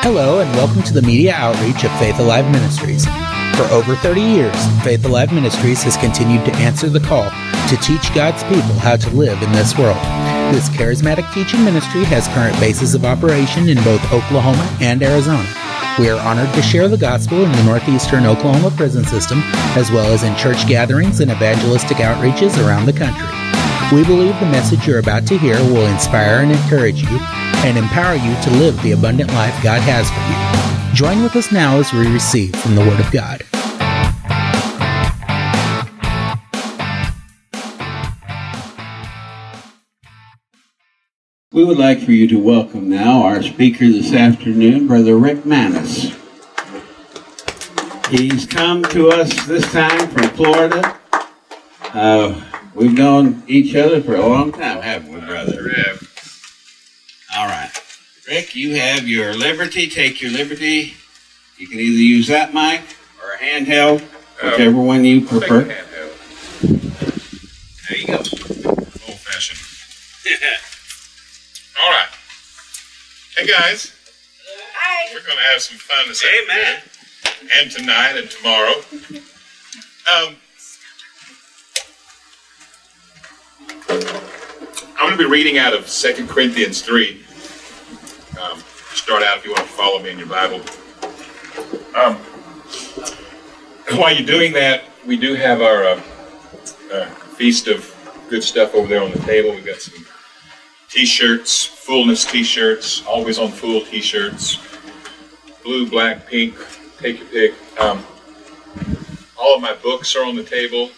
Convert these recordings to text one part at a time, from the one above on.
Hello and welcome to the media outreach of Faith Alive Ministries. For over 30 years, Faith Alive Ministries has continued to answer the call to teach God's people how to live in this world. This charismatic teaching ministry has current bases of operation in both Oklahoma and Arizona. We are honored to share the gospel in the northeastern Oklahoma prison system, as well as in church gatherings and evangelistic outreaches around the country. We believe the message you're about to hear will inspire and encourage you and empower you to live the abundant life God has for you. Join with us now as we receive from the Word of God. We would like for you to welcome now our speaker this afternoon, Brother Rick Manis. He's come to us this time from Florida. We've known each other for a long time, haven't we, Brother? All right. Rick, you have your liberty. Take your liberty. You can either use that mic or a handheld, whichever one you prefer. There you go. Old-fashioned. All right. Hey, guys. Hi. We're going to have some fun this afternoon. And tonight and tomorrow. I'm going to be reading out of 2 Corinthians 3. Start out if you want to follow me in your Bible. While you're doing that, we do have our feast of good stuff over there on the table. We've got some T-shirts, Fullness T-shirts, Always on Full T-shirts, blue, black, pink, take your pick. All of my books are on the table.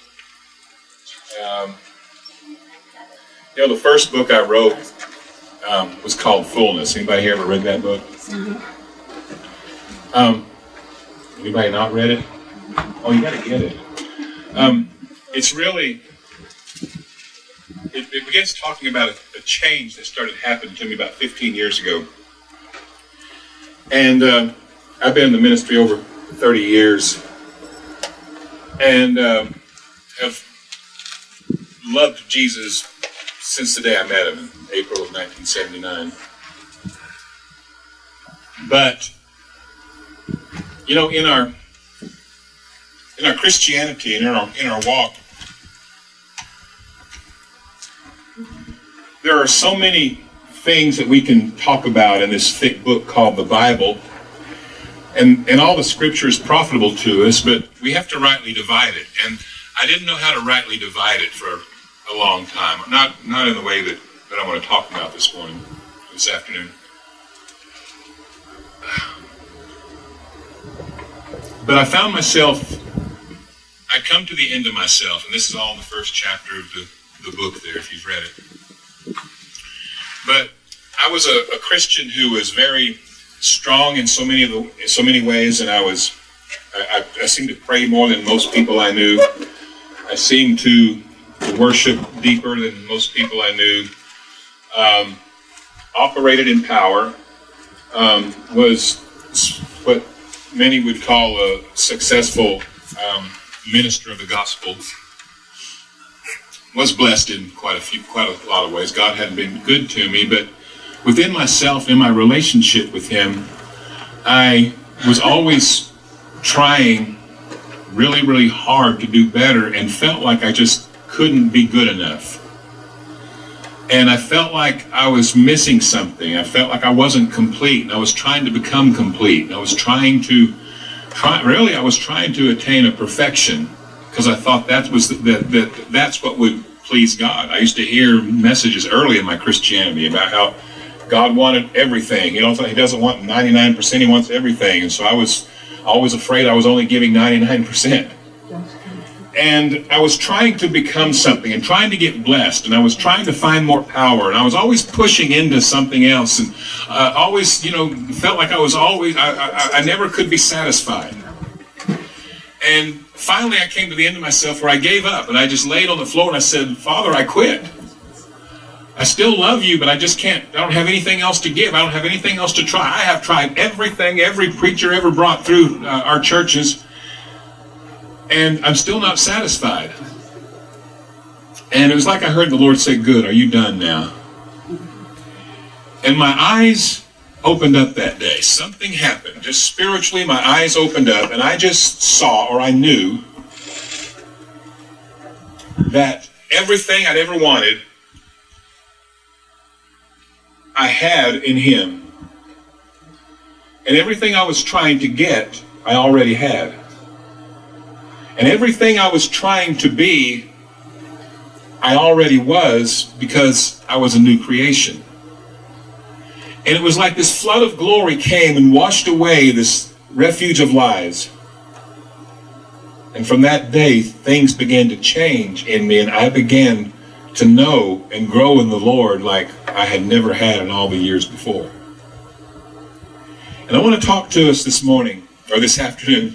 The first book I wrote was called Fullness. Anybody here ever read that book? Anybody not read it? Oh, you got to get it. It's really... It begins talking about a change that started happening to me about 15 years ago. And I've been in the ministry over 30 years. And have loved Jesus since the day I met him in April of 1979. But, in our Christianity and in our walk, there are so many things that we can talk about in this thick book called the Bible, and all the scripture is profitable to us, but we have to rightly divide it. And I didn't know how to rightly divide it for a long time, not in the way that I want to talk about this afternoon. But I found myself, I come to the end of myself, and this is all in the first chapter of the book there, if you've read it. But I was a Christian who was very strong in so many ways, and I seemed to pray more than most people I knew. I seemed to worship deeper than most people I knew. Operated in power. Was what many would call a successful minister of the gospel. Was blessed in quite a lot of ways. God had been good to me, but within myself, in my relationship with Him, I was always trying really, really hard to do better and felt like I just couldn't be good enough. And I felt like I was missing something. I felt like I wasn't complete, and I was trying to become complete. I was trying to attain a perfection, because I thought that's what would please God. I used to hear messages early in my Christianity about how God wanted everything. He doesn't want 99%, He wants everything. And so I was always afraid I was only giving 99%. And I was trying to become something and trying to get blessed, and I was trying to find more power, and I was always pushing into something else, and always, felt like I never could be satisfied. And finally I came to the end of myself where I gave up, and I just laid on the floor and I said, Father, I quit. I still love you, but I just can't. I don't have anything else to give. I don't have anything else to try. I have tried everything every preacher ever brought through our churches, and I'm still not satisfied. And it was like I heard the Lord say, good, are you done now? And my eyes opened up that day. Something happened. Just spiritually, my eyes opened up, and I just saw, or I knew, that everything I'd ever wanted, I had in him. And everything I was trying to get, I already had. And everything I was trying to be, I already was, because I was a new creation. And it was like this flood of glory came and washed away this refuge of lies. And from that day, things began to change in me, and I began to know and grow in the Lord like I had never had in all the years before. And I want to talk to us this morning, or this afternoon,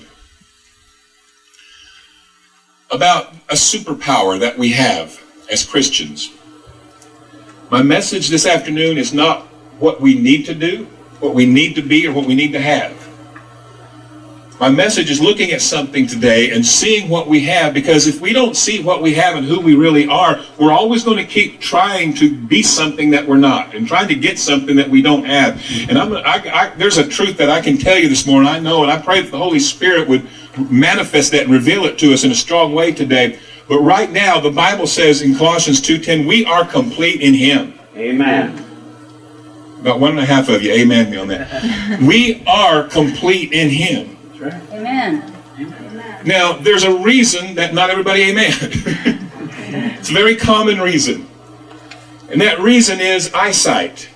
about a superpower that we have as Christians. My message this afternoon is not what we need to do, what we need to be, or what we need to have. My message is looking at something today and seeing what we have, because if we don't see what we have and who we really are, we're always going to keep trying to be something that we're not and trying to get something that we don't have. And there's a truth that I can tell you this morning. I know, and I pray that the Holy Spirit would manifest that and reveal it to us in a strong way today. But right now, the Bible says in Colossians 2:10, we are complete in him. Amen. About 1.5 of you, amen me on that. We are complete in him. That's right. Amen. Now, there's a reason that not everybody amen. It's a very common reason. And that reason is eyesight.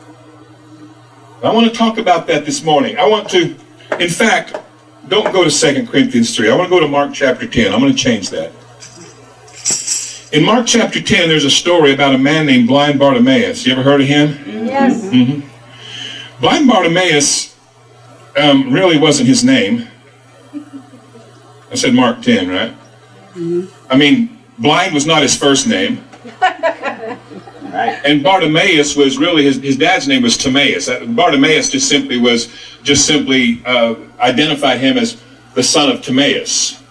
I want to talk about that this morning. I want to, in fact, don't go to 2 Corinthians 3. I want to go to Mark chapter 10. I'm going to change that. In Mark chapter 10, there's a story about a man named Blind Bartimaeus. You ever heard of him? Yes. Mm-hmm. Blind Bartimaeus really wasn't his name. I said Mark 10, right? Mm-hmm. I mean, blind was not his first name. Right. And Bartimaeus was really, his dad's name was Timaeus. Bartimaeus just simply identified him as the son of Timaeus.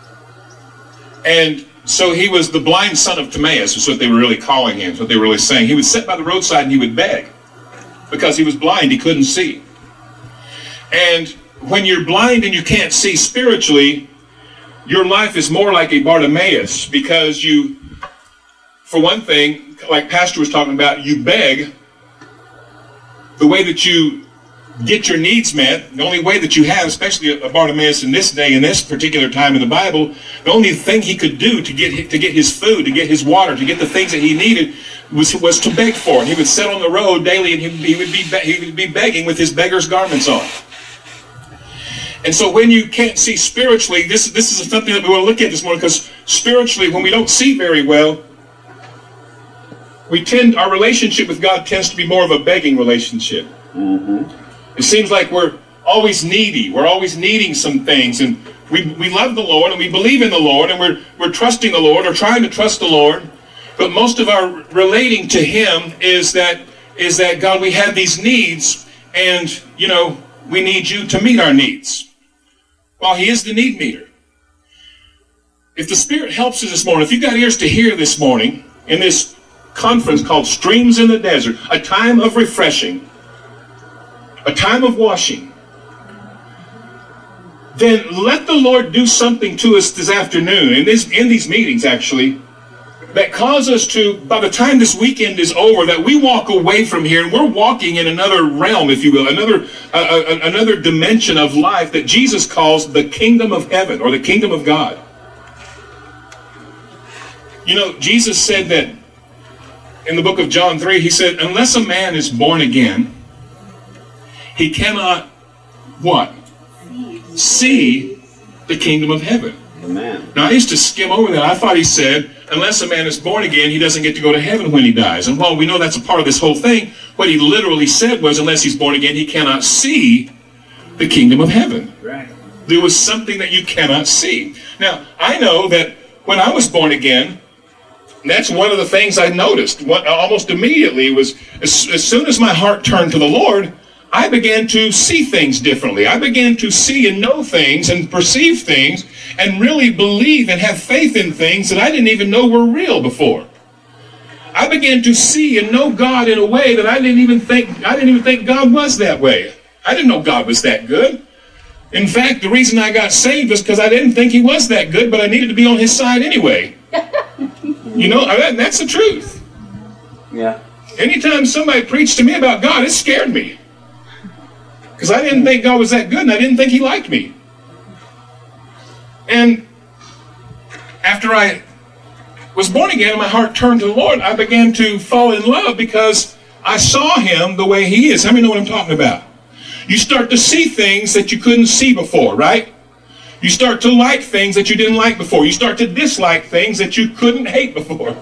And so he was the blind son of Timaeus, is what they were really calling him, what they were really saying. He would sit by the roadside and he would beg because he was blind, he couldn't see. And when you're blind and you can't see spiritually, your life is more like a Bartimaeus, because you, for one thing, like Pastor was talking about, you beg. The way that you get your needs met, the only way that you have, especially a Bartimaeus in this day, in this particular time in the Bible, the only thing he could do to get his food, to get his water, to get the things that he needed was to beg for. And he would sit on the road daily and he would be begging with his beggar's garments on. And so when you can't see spiritually, this is something that we want to look at this morning, because spiritually, when we don't see very well, our relationship with God tends to be more of a begging relationship. Mm-hmm. It seems like we're always needy. We're always needing some things. And we love the Lord and we believe in the Lord and we're trusting the Lord or trying to trust the Lord. But most of our relating to him is that God, we have these needs and, we need you to meet our needs. Well, he is the need meter. If the Spirit helps us this morning, if you've got ears to hear this morning in this conference called Streams in the Desert, a time of refreshing, a time of washing, then let the Lord do something to us this afternoon, in these meetings actually, that cause us to, by the time this weekend is over, that we walk away from here and we're walking in another realm, if you will, another dimension of life that Jesus calls the kingdom of heaven or the kingdom of God. Jesus said that in the book of John 3, he said, unless a man is born again, he cannot, what? See the kingdom of heaven. Amen. Now, I used to skim over that. I thought he said, unless a man is born again, he doesn't get to go to heaven when he dies. And while we know that's a part of this whole thing, what he literally said was, unless he's born again, he cannot see the kingdom of heaven. Right. There was something that you cannot see. Now, I know that when I was born again, that's one of the things I noticed. Almost immediately was, as soon as my heart turned to the Lord, I began to see things differently. I began to see and know things and perceive things and really believe and have faith in things that I didn't even know were real before. I began to see and know God in a way that I didn't even think God was that way. I didn't know God was that good. In fact, the reason I got saved was because I didn't think he was that good, but I needed to be on his side anyway. You know, that's the truth. Yeah. Anytime somebody preached to me about God, it scared me. Because I didn't think God was that good, and I didn't think he liked me. And after I was born again and my heart turned to the Lord, I began to fall in love because I saw him the way he is. How many know what I'm talking about? You start to see things that you couldn't see before, right? You start to like things that you didn't like before. You start to dislike things that you couldn't hate before.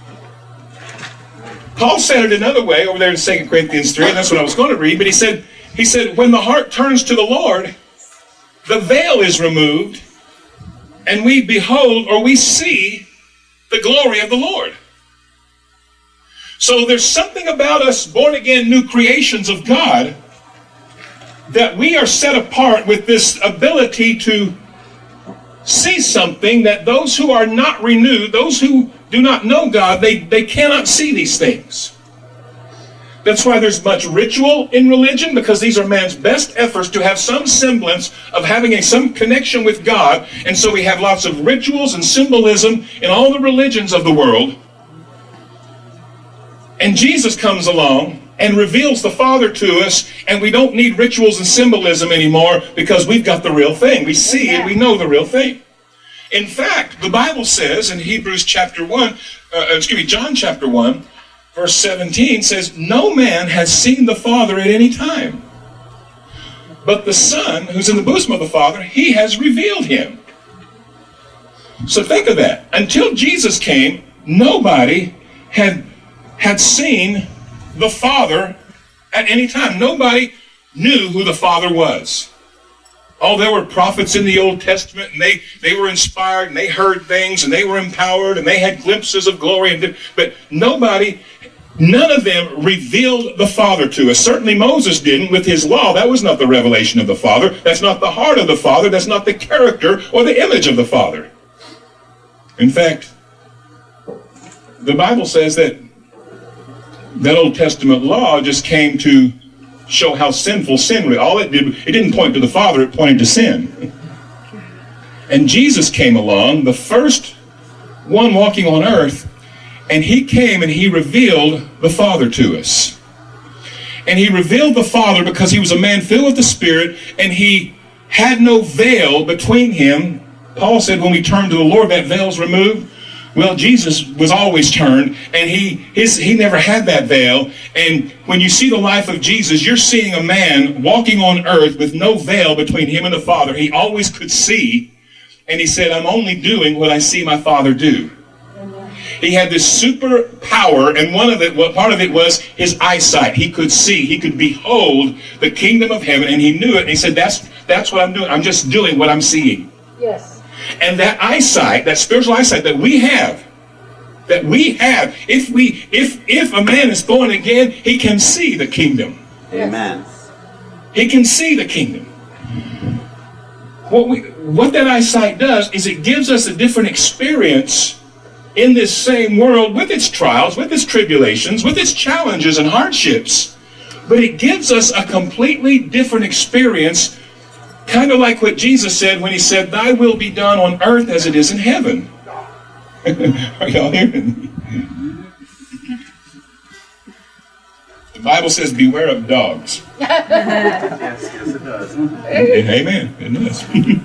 Paul said it another way over there in 2 Corinthians 3, and that's what I was going to read, but he said, when the heart turns to the Lord, the veil is removed, and we behold, or we see, the glory of the Lord. So there's something about us born-again new creations of God that we are set apart with this ability to see something that those who are not renewed, those who do not know God, they cannot see these things. That's why there's much ritual in religion, because these are man's best efforts to have some semblance of having some connection with God. And so we have lots of rituals and symbolism in all the religions of the world. And Jesus comes along and reveals the Father to us, and we don't need rituals and symbolism anymore because we've got the real thing. We see and we know the real thing. In fact, the Bible says in John chapter 1, verse 17 says, no man has seen the Father at any time, but the Son, who's in the bosom of the Father, he has revealed him. So think of that. Until Jesus came, nobody had seen the Father at any time. Nobody knew who the Father was. Oh, there were prophets in the Old Testament, and they were inspired, and they heard things, and they were empowered, and they had glimpses of glory, but none of them revealed the Father to us. Certainly Moses didn't with his law. That was not the revelation of the Father. That's not the heart of the Father. That's not the character or the image of the Father. In fact, the Bible says that Old Testament law just came to show how sinful sin was. All it did, it didn't point to the Father, it pointed to sin. And Jesus came along, the first one walking on earth, and he came and he revealed the Father to us. And he revealed the Father because he was a man filled with the Spirit, and he had no veil between him. Paul said when we turn to the Lord, that veil's removed. Well, Jesus was always turned, and he never had that veil. And when you see the life of Jesus, you're seeing a man walking on earth with no veil between him and the Father. He always could see, and he said, I'm only doing what I see my Father do. He had this super power, and part of it was his eyesight. He could see, he could behold the kingdom of heaven, and he knew it. And he said, that's what I'm doing. I'm just doing what I'm seeing. Yes. And that eyesight, that spiritual eyesight that we have, if a man is born again, he can see the kingdom. Amen. He can see the kingdom. What that eyesight does is it gives us a different experience in this same world, with its trials, with its tribulations, with its challenges and hardships. But it gives us a completely different experience, kind of like what Jesus said when he said, thy will be done on earth as it is in heaven. Are y'all hearing me? The Bible says, beware of dogs. Yes, it does. Amen. It does.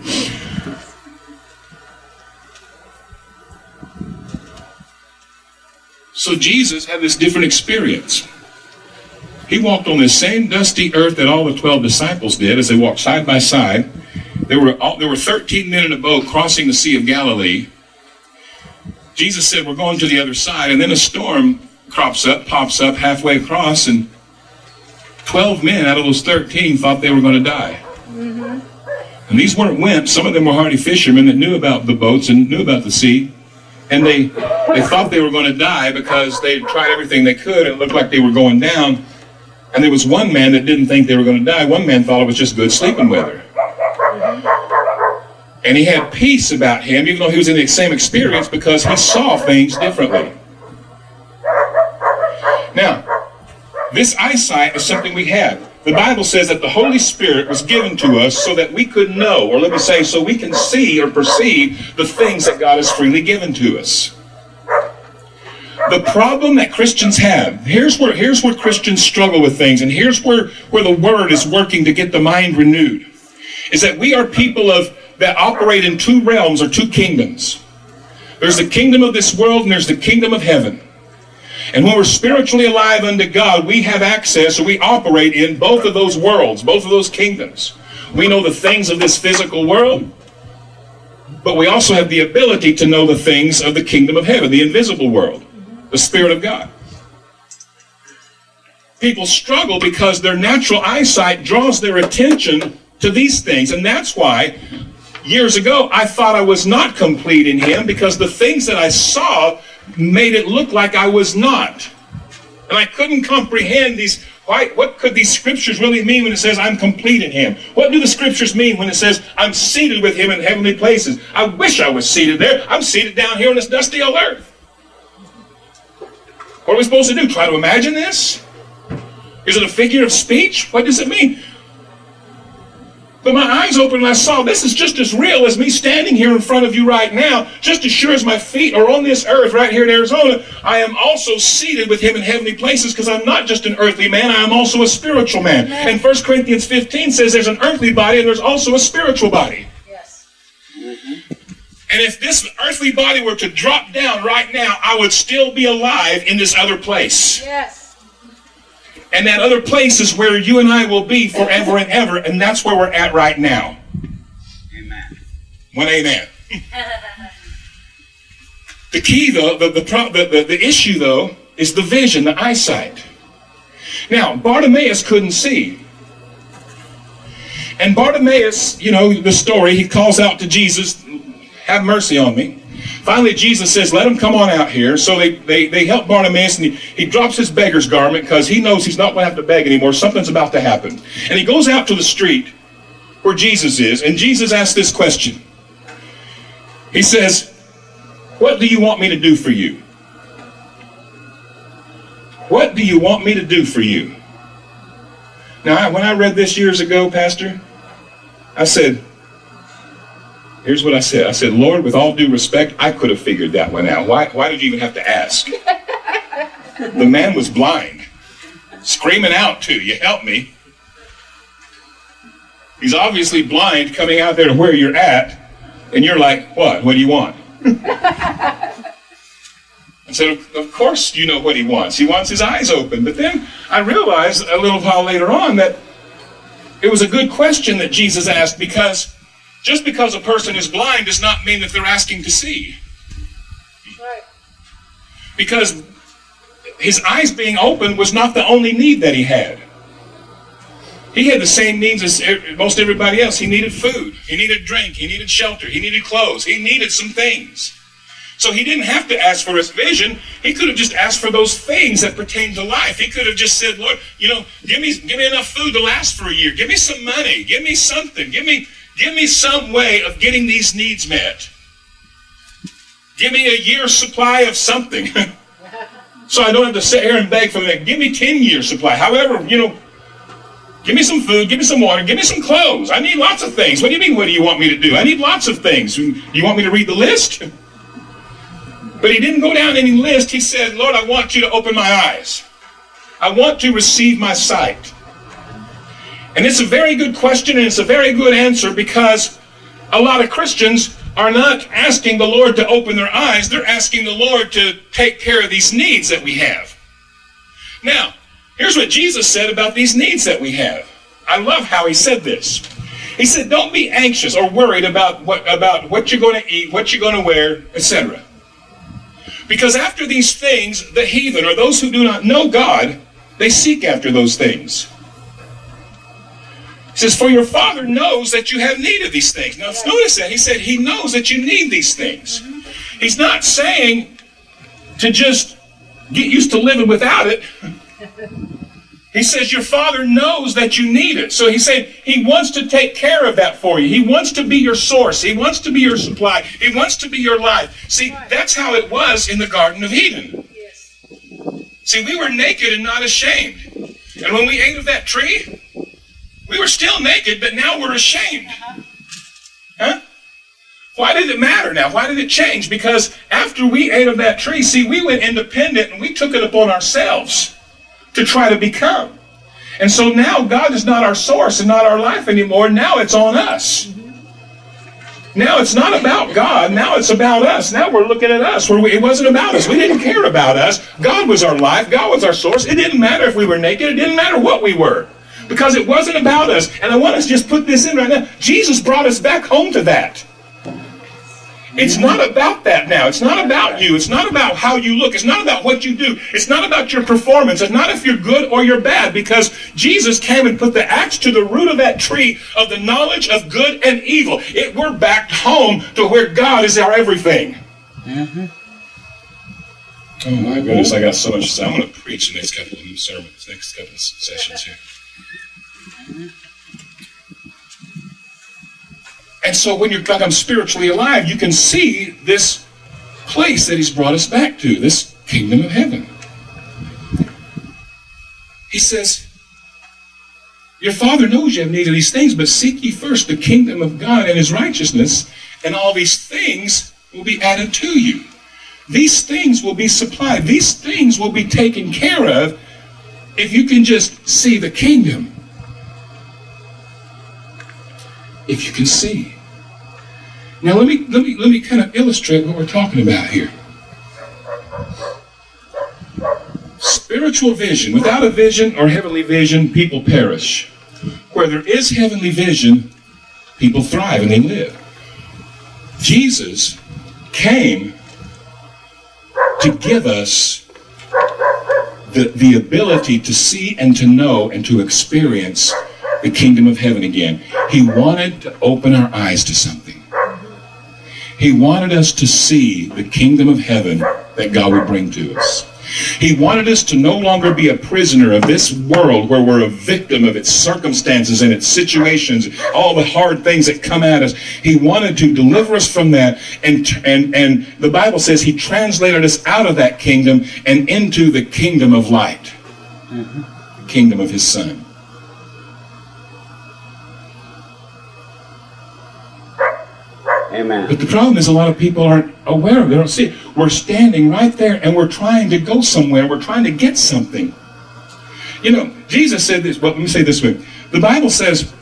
So Jesus had this different experience. He walked on this same dusty earth that all the 12 disciples did as they walked side by side. There were 13 men in a boat crossing the Sea of Galilee. Jesus said, we're going to the other side. And then a storm pops up halfway across, and 12 men out of those 13 thought they were going to die. Mm-hmm. And these weren't wimps. Some of them were hardy fishermen that knew about the boats and knew about the sea. And they thought they were going to die because they had tried everything they could, and it looked like they were going down. And there was one man that didn't think they were going to die. One man thought it was just good sleeping weather. And he had peace about him, even though he was in the same experience, because he saw things differently. This eyesight is something we have. The Bible says that the Holy Spirit was given to us so that we could know, or let me say, so we can see or perceive the things that God has freely given to us. The problem that Christians have, here's where Christians struggle with things, and here's where the Word is working to get the mind renewed, is that we are people that operate in two realms or two kingdoms. There's the kingdom of this world and there's the kingdom of heaven. And when we're spiritually alive unto God, we have access, or we operate in both of those worlds, both of those kingdoms. We know the things of this physical world, but we also have the ability to know the things of the kingdom of heaven, the invisible world, the Spirit of God. People struggle because their natural eyesight draws their attention to these things, and that's why years ago I thought I was not complete in Him, because the things that I saw made it look like I was not. And I couldn't comprehend what could these scriptures really mean when it says I'm complete in Him? What do the scriptures mean when it says I'm seated with Him in heavenly places? I wish I was seated there. I'm seated down here on this dusty old earth. What are we supposed to do? Try to imagine this? Is it a figure of speech? What does it mean? But my eyes opened and I saw this is just as real as me standing here in front of you right now. Just as sure as my feet are on this earth right here in Arizona, I am also seated with Him in heavenly places, because I'm not just an earthly man, I am also a spiritual man. And 1 Corinthians 15 says there's an earthly body and there's also a spiritual body. Yes. And if this earthly body were to drop down right now, I would still be alive in this other place. Yes. And that other place is where you and I will be forever and ever, and that's where we're at right now. Amen. One amen. The key, though, the issue, though, is the vision, the eyesight. Now, Bartimaeus couldn't see. And Bartimaeus, you know the story, he calls out to Jesus, "Have mercy on me." Finally, Jesus says, "Let him come on out here." So they help Bartimaeus, and he drops his beggar's garment because he knows he's not going to have to beg anymore. Something's about to happen. And he goes out to the street where Jesus is, and Jesus asks this question. He says, "What do you want me to do for you? What do you want me to do for you?" Now, when I read this years ago, Pastor, I said, here's what I said. I said, "Lord, with all due respect, I could have figured that one out. Why did you even have to ask?" The man was blind, screaming out to you, "Help me." He's obviously blind, coming out there to where you're at, and you're like, "What? What do you want?" I said, "Of course you know what he wants. He wants his eyes open." But then I realized a little while later on that it was a good question that Jesus asked, because just because a person is blind does not mean that they're asking to see. Right. Because his eyes being open was not the only need that he had. He had the same needs as most everybody else. He needed food. He needed drink. He needed shelter. He needed clothes. He needed some things. So he didn't have to ask for his vision. He could have just asked for those things that pertain to life. He could have just said, "Lord, give me enough food to last for a year. Give me some money. Give me something. Give me some way of getting these needs met. Give me a year's supply of something." So I don't have to sit here and beg for them. Give me 10 years supply. However, give me some food, give me some water, give me some clothes. I need lots of things. What do you mean, what do you want me to do? I need lots of things. You want me to read the list? But he didn't go down any list. He said, "Lord, I want you to open my eyes. I want to receive my sight." And it's a very good question, and it's a very good answer, because a lot of Christians are not asking the Lord to open their eyes. They're asking the Lord to take care of these needs that we have. Now, here's what Jesus said about these needs that we have. I love how he said this. He said, "Don't be anxious or worried about what you're going to eat, what you're going to wear, etc. Because after these things, the heathen, or those who do not know God, they seek after those things." He says, "For your Father knows that you have need of these things." Now, notice that. He said he knows that you need these things. He's not saying to just get used to living without it. He says your Father knows that you need it. So he's saying he wants to take care of that for you. He wants to be your source. He wants to be your supply. He wants to be your life. See, that's how it was in the Garden of Eden. Yes. See, we were naked and not ashamed. And when we ate of that tree, we were still naked, but now we're ashamed. Huh? Why did it matter now? Why did it change? Because after we ate of that tree, see, we went independent and we took it upon ourselves to try to become. And so now God is not our source and not our life anymore. Now it's on us. Now it's not about God. Now it's about us. Now we're looking at us. It wasn't about us. We didn't care about us. God was our life. God was our source. It didn't matter if we were naked. It didn't matter what we were. Because it wasn't about us. And I want us to just put this in right now. Jesus brought us back home to that. It's not about that now. It's not about you. It's not about how you look. It's not about what you do. It's not about your performance. It's not if you're good or you're bad, because Jesus came and put the axe to the root of that tree of the knowledge of good and evil. We're back home to where God is our everything. Mm-hmm. Oh my goodness, I got so much to say. I'm going to preach the next couple of sermons, next couple of sessions here. And so when you're like, I'm spiritually alive, you can see this place that he's brought us back to, this kingdom of heaven. He says, your Father knows you have need of these things, but seek ye first the kingdom of God and his righteousness, and all these things will be added to you. These things will be supplied. These things will be taken care of if you can just see the kingdom. If you can see. Now let me kind of illustrate what we're talking about here. Spiritual vision. Without a vision or heavenly vision, people perish. Where there is heavenly vision, people thrive and they live. Jesus came to give us the ability to see and to know and to experience the kingdom of heaven again. He wanted to open our eyes to something. He wanted us to see the kingdom of heaven that God would bring to us. He wanted us to no longer be a prisoner of this world where we're a victim of its circumstances and its situations, all the hard things that come at us. He wanted to deliver us from that, and the Bible says he translated us out of that kingdom and into the kingdom of light, the kingdom of his Son. Amen. But the problem is a lot of people aren't aware of it. They don't see it. We're standing right there and we're trying to go somewhere. We're trying to get something. You know, Jesus said this. Well, let me say this way. The Bible says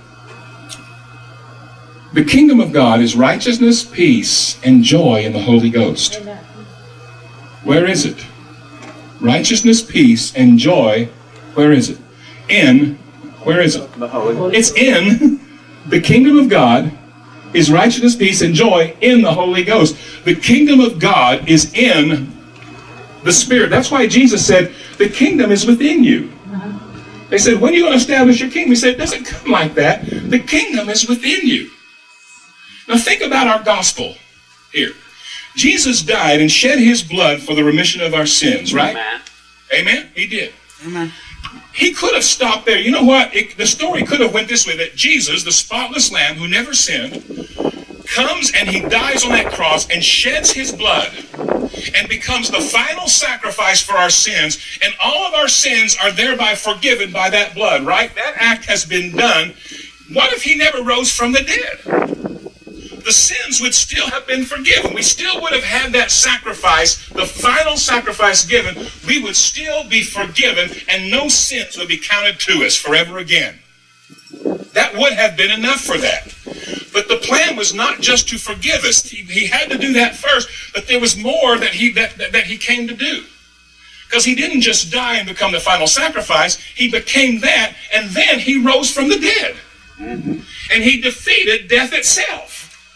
the kingdom of God is righteousness, peace, and joy in the Holy Ghost. Amen. Where is it? Righteousness, peace, and joy. Where is it? Where is it? The Holy Ghost. It's in the kingdom of God. Is righteousness, peace, and joy in the Holy Ghost. The kingdom of God is in the Spirit. That's why Jesus said, the kingdom is within you. They said, when are you going to establish your kingdom? He said, it doesn't come like that. The kingdom is within you. Now think about our gospel here. Jesus died and shed his blood for the remission of our sins, right? Amen. Amen? He did. Amen. He could have stopped there. You know what? The story could have went this way, that Jesus, the spotless lamb who never sinned, comes and he dies on that cross and sheds his blood and becomes the final sacrifice for our sins, and all of our sins are thereby forgiven by that blood, right? That act has been done. What if he never rose from the dead? The sins would still have been forgiven. We still would have had that sacrifice, the final sacrifice given. We would still be forgiven, and no sins would be counted to us forever again. That would have been enough for that. But the plan was not just to forgive us. He had to do that first, but there was more that he came to do. Because he didn't just die and become the final sacrifice. He became that, and then he rose from the dead. And he defeated death itself,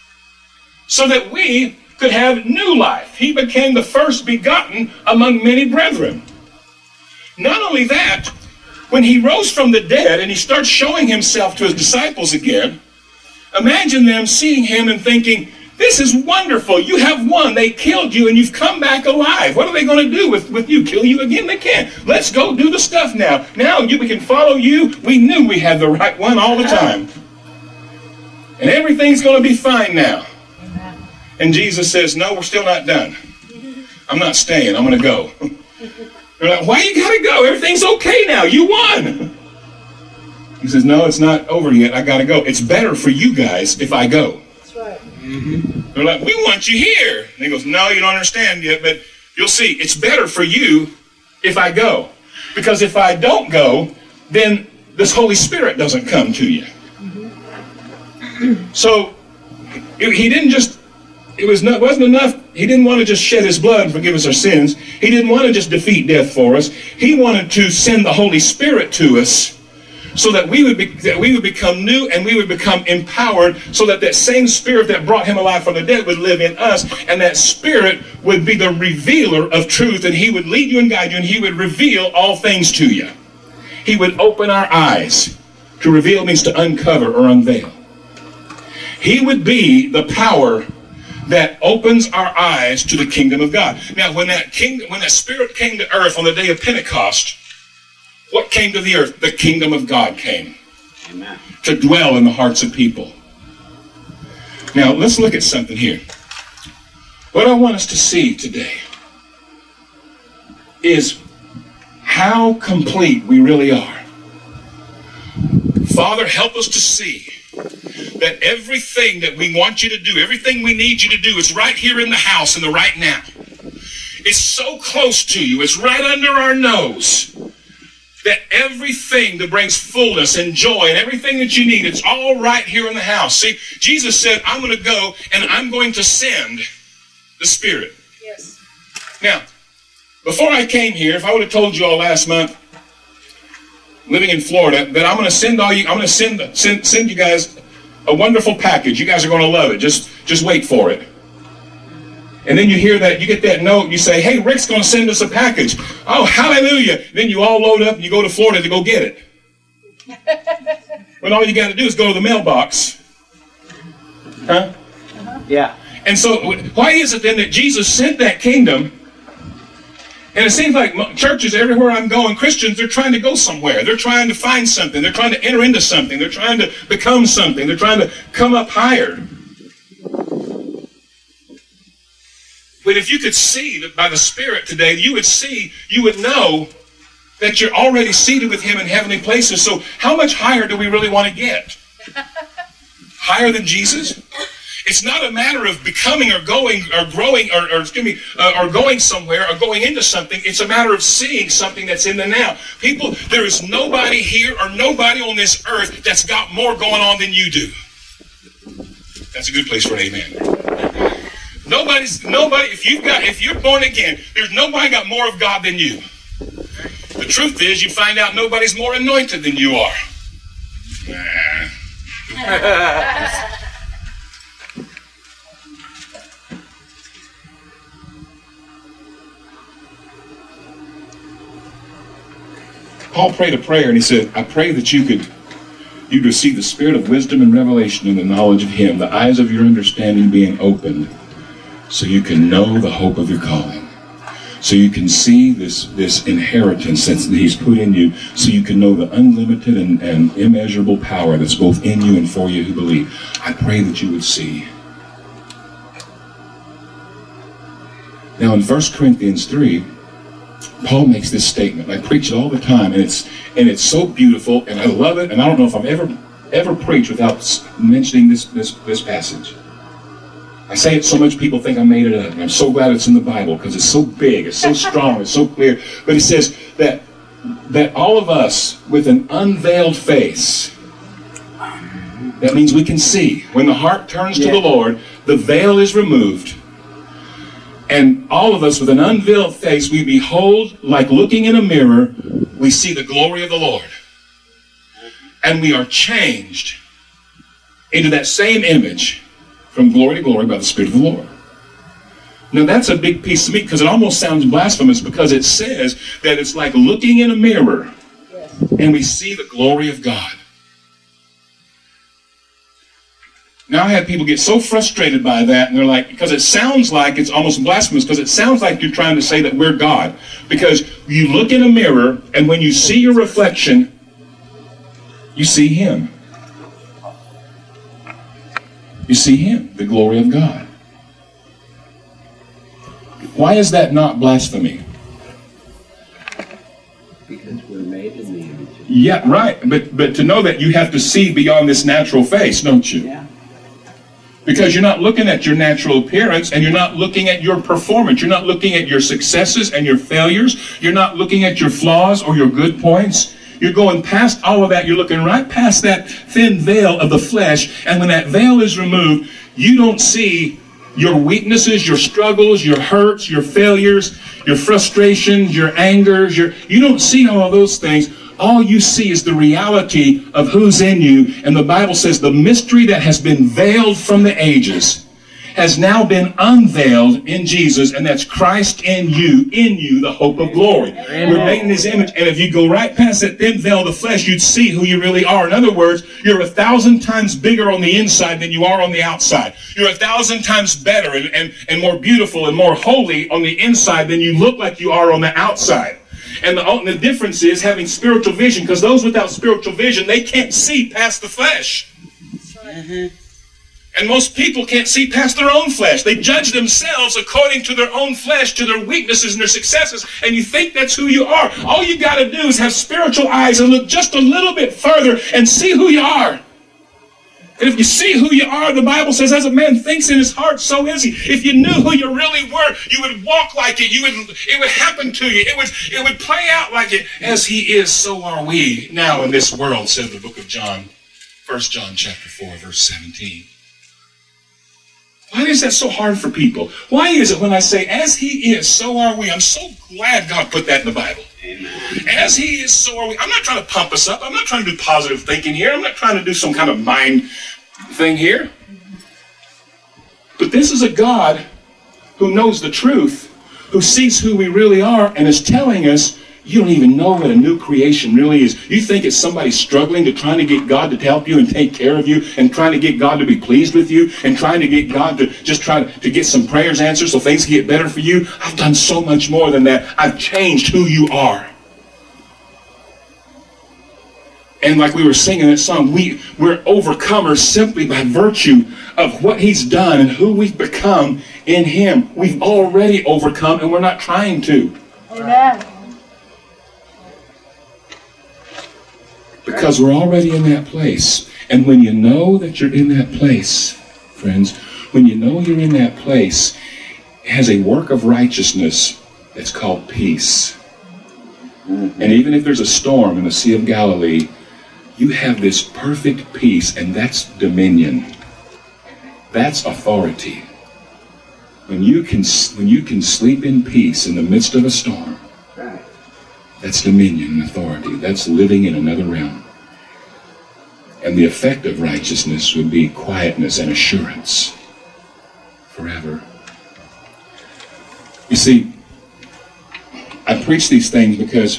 so that we could have new life. He became the first begotten among many brethren. Not only that, when he rose from the dead and he starts showing himself to his disciples again, imagine them seeing him and thinking, this is wonderful. You have won. They killed you and you've come back alive. What are they going to do with you? Kill you again? They can't. Let's go do the stuff now. Now we can follow you. We knew we had the right one all the time. And everything's going to be fine now. And Jesus says, no, we're still not done. I'm not staying. I'm going to go. They're like, why you got to go? Everything's okay now. You won. He says, no, it's not over yet. I got to go. It's better for you guys if I go. That's right. They're like, we want you here. And he goes, no, you don't understand yet, but you'll see. It's better for you if I go. Because if I don't go, then this Holy Spirit doesn't come to you. So he didn't just, wasn't enough. He didn't want to just shed his blood and forgive us our sins. He didn't want to just defeat death for us. He wanted to send the Holy Spirit to us so that we would become new and we would become empowered, so that that same Spirit that brought him alive from the dead would live in us, and that Spirit would be the revealer of truth, and he would lead you and guide you, and he would reveal all things to you. He would open our eyes. To reveal means to uncover or unveil. He would be the power that opens our eyes to the kingdom of God. Now, when that Spirit came to earth on the day of Pentecost, what came to the earth? The kingdom of God came. Amen. To dwell in the hearts of people. Now, let's look at something here. What I want us to see today is how complete we really are. Father, help us to see that everything that we want you to do, everything we need you to do is right here in the house in the right now. It's so close to you. It's right under our nose. That everything that brings fullness and joy and everything that you need, it's all right here in the house. See, Jesus said, I'm going to go and I'm going to send the Spirit. Yes. Now, before I came here, if I would have told you all last month, living in Florida, that I'm going to send you guys a wonderful package. You guys are going to love it. Just wait for it. And then you hear that, you get that note, you say, hey, Rick's going to send us a package. Oh, hallelujah. Then you all load up and you go to Florida to go get it. When all you got to do is go to the mailbox. Huh? Yeah. And so why is it then that Jesus sent that kingdom? And it seems like churches everywhere I'm going, Christians, they're trying to go somewhere. They're trying to find something. They're trying to enter into something. They're trying to become something. They're trying to come up higher. But if you could see that by the Spirit today, you would know that you're already seated with Him in heavenly places. So how much higher do we really want to get? Higher than Jesus? It's not a matter of becoming or going or growing or going somewhere or going into something. It's a matter of seeing something that's in the now. People, there is nobody here or nobody on this earth that's got more going on than you do. That's a good place for an amen. Nobody, if you're born again, there's nobody got more of God than you. The truth is, you find out nobody's more anointed than you are. Paul prayed a prayer and he said, I pray that you'd receive the spirit of wisdom and revelation in the knowledge of Him, the eyes of your understanding being opened, so you can know the hope of your calling. So you can see this inheritance that He's put in you, so you can know the unlimited and immeasurable power that's both in you and for you who believe. I pray that you would see. Now in 1 Corinthians 3, Paul makes this statement. I preach it all the time, and it's so beautiful, and I love it, and I don't know if I've ever preached without mentioning this passage. I say it so much people think I made it up, and I'm so glad it's in the Bible because it's so big, it's so strong, it's so clear. But he says that all of us with an unveiled face, that means we can see. When the heart turns to the Lord, the veil is removed. And all of us with an unveiled face, we behold, like looking in a mirror, we see the glory of the Lord. And we are changed into that same image from glory to glory by the Spirit of the Lord. Now that's a big piece of meat because it almost sounds blasphemous because it says that it's like looking in a mirror and we see the glory of God. Now I have people get so frustrated by that, and they're like, because it sounds like it's almost blasphemous, because it sounds like you're trying to say that we're God. Because you look in a mirror, and when you see your reflection, you see Him. You see Him, the glory of God. Why is that not blasphemy? Because we're made in the image of God. Yeah, right. But to know that, you have to see beyond this natural face, don't you? Yeah. Because you're not looking at your natural appearance, and you're not looking at your performance. You're not looking at your successes and your failures. You're not looking at your flaws or your good points. You're going past all of that. You're looking right past that thin veil of the flesh. And when that veil is removed, you don't see your weaknesses, your struggles, your hurts, your failures, your frustrations, your angers. You don't see all of those things. All you see is the reality of who's in you. And the Bible says the mystery that has been veiled from the ages has now been unveiled in Jesus, and that's Christ in you, the hope of glory. Amen. We're made in His image, and if you go right past that thin veil of the flesh, you'd see who you really are. In other words, you're 1,000 times bigger on the inside than you are on the outside. You're 1,000 times better and more beautiful and more holy on the inside than you look like you are on the outside. And the difference is having spiritual vision, because those without spiritual vision, they can't see past the flesh. Mm-hmm. And most people can't see past their own flesh. They judge themselves according to their own flesh, to their weaknesses and their successes, and you think that's who you are. All you got to do is have spiritual eyes and look just a little bit further and see who you are. And if you see who you are, the Bible says, as a man thinks in his heart, so is he. If you knew who you really were, you would walk like it. It would happen to you. It would play out like it. As He is, so are we now in this world, says the book of John, 1 John chapter 4, verse 17. Why is that so hard for people? Why is it when I say, as He is, so are we? I'm so glad God put that in the Bible. Amen. As He is, so are we. I'm not trying to pump us up. I'm not trying to do positive thinking here. I'm not trying to do some kind of mind thing here. But this is a God who knows the truth, who sees who we really are, and is telling us, you don't even know what a new creation really is. You think it's somebody struggling to trying to get God to help you and take care of you, and trying to get God to be pleased with you, and trying to get God to just try to get some prayers answered so things can get better for you. I've done so much more than that. I've changed who you are. And like we were singing that song, we're overcomers simply by virtue of what He's done and who we've become in Him. We've already overcome, and we're not trying to. Amen. Because we're already in that place. And when you know that you're in that place, friends, when you know you're in that place, it has a work of righteousness that's called peace. And even if there's a storm in the Sea of Galilee, you have this perfect peace, and that's dominion. That's authority. When you can sleep in peace in the midst of a storm, that's dominion and authority. That's living in another realm. And the effect of righteousness would be quietness and assurance forever. You see, I preach these things because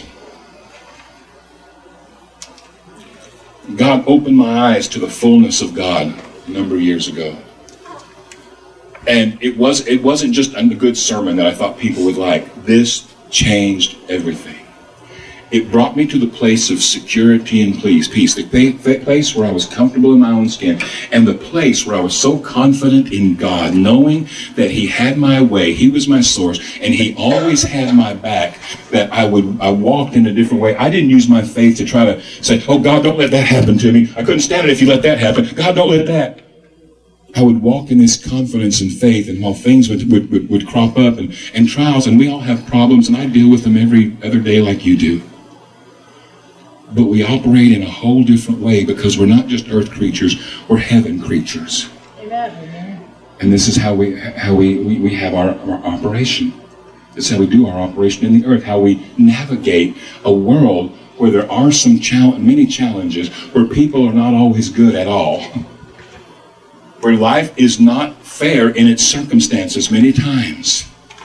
God opened my eyes to the fullness of God a number of years ago. And it wasn't just a good sermon that I thought people would like. This changed everything. It brought me to the place of security and peace, the place where I was comfortable in my own skin, and the place where I was so confident in God, knowing that He had my way, He was my source, and He always had my back, that I walked in a different way. I didn't use my faith to try to say, oh God, don't let that happen to me. I couldn't stand it if you let that happen. God, don't let that. I would walk in this confidence and faith, and while things would crop up and trials, and we all have problems, and I deal with them every other day like you do. But we operate in a whole different way because we're not just earth creatures, we're heaven creatures. Amen. And this is how we have our operation. This is how we do our operation in the earth, how we navigate a world where there are many challenges, where people are not always good at all, where life is not fair in its circumstances many times.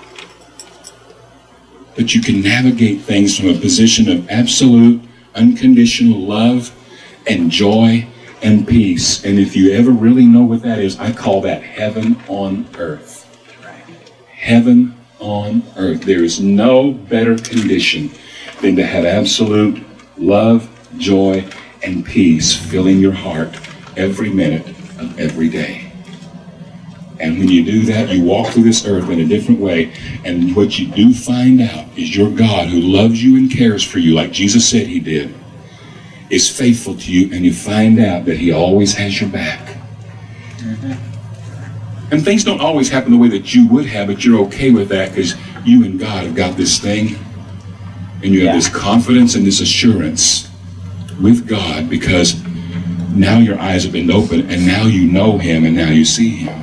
But you can navigate things from a position of absolute unconditional love and joy and peace. And if you ever really know what that is, I call that heaven on earth. Heaven on earth. There is no better condition than to have absolute love, joy, and peace filling your heart every minute of every day. And when you do that, you walk through this earth in a different way. And what you do find out is your God, who loves you and cares for you like Jesus said He did, is faithful to you, and you find out that he always has your back. And things don't always happen the way that you would have, but you're okay with that because you and God have got this thing. And you have this confidence and this assurance with God because now your eyes have been opened and now you know him and now you see him.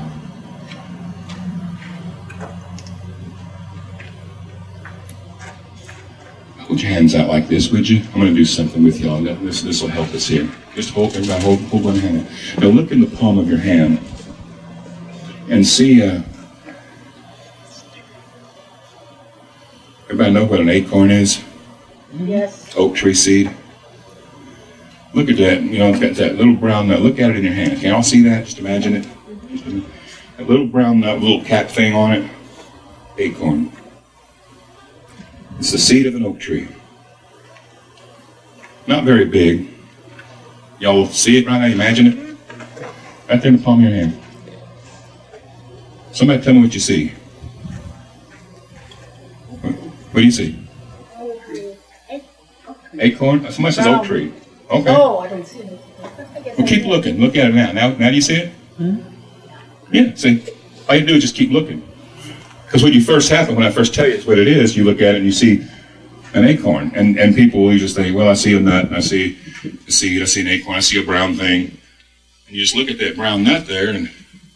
Hold your hands out like this, would you? I'm going to do something with y'all. This will help us here. Just hold one hand. Now look in the palm of your hand and see. Everybody know what an acorn is? Yes. Oak tree seed. Look at that. You know, it's got that little brown nut. Look at it in your hand. Can y'all see that? Just imagine it. That little brown nut, little cap thing on it. Acorn. It's the seed of an oak tree. Not very big. Y'all see it right now? Imagine it. Right there in the palm of your hand. Somebody tell me what you see. What do you see? Acorn? Somebody says oak tree. Okay. Oh, I don't see it. Well, keep looking. Look at it now. Now do you see it? Yeah, see? All you do is just keep looking. Because when you first happen, when I first tell you it's what it is, you look at it and you see an acorn. And people will just think, well, I see a nut, I see a seed, I see an acorn, I see a brown thing. And you just look at that brown nut there, and